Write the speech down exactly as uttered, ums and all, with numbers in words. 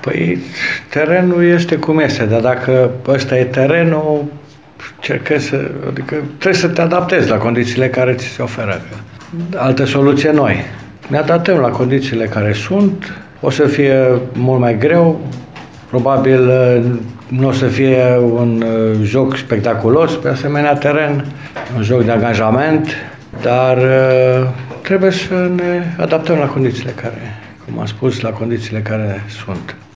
Păi, terenul este cum este, dar dacă ăsta e terenul, încercezi să, adică trebuie să te adaptezi la condițiile care ți se oferă. Alte soluții noi. Ne adaptăm la condițiile care sunt, o să fie mult mai greu, probabil nu o să fie un joc spectaculos pe asemenea teren, un joc de angajament, dar trebuie să ne adaptăm la condițiile care, cum am spus, la condițiile care sunt.